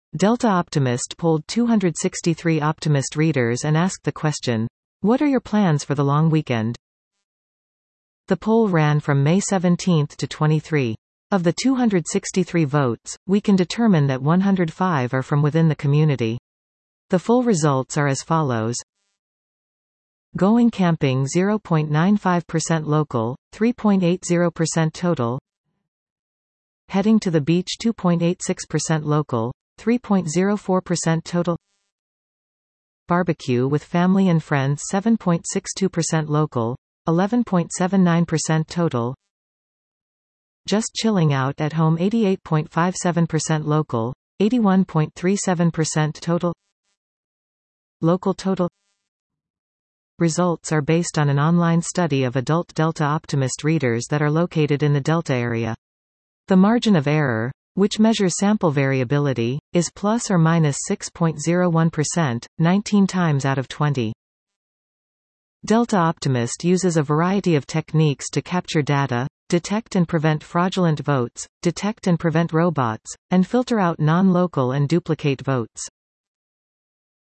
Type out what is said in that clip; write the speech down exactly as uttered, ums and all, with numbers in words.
Delta Optimist polled two hundred sixty-three Optimist readers and asked the question, "What are your plans for the long weekend?" The poll ran from May seventeenth to twenty-third. Of the two hundred sixty-three votes, we can determine that one hundred five are from within the community. The full results are as follows. Going camping zero point nine five percent local, three point eight zero percent total. Heading to the beach two point eight six percent local, three point zero four percent total. Barbecue with family and friends seven point six two percent local, eleven point seven nine percent total. Just chilling out at home eighty-eight point five seven percent local, eighty-one point three seven percent total. Local total. Results are based on an online study of adult Delta Optimist readers that are located in the Delta area. The margin of error, which measures sample variability, is plus or minus six point zero one percent, nineteen times out of twenty. Delta Optimist uses a variety of techniques to capture data, detect and prevent fraudulent votes, detect and prevent robots, and filter out non-local and duplicate votes.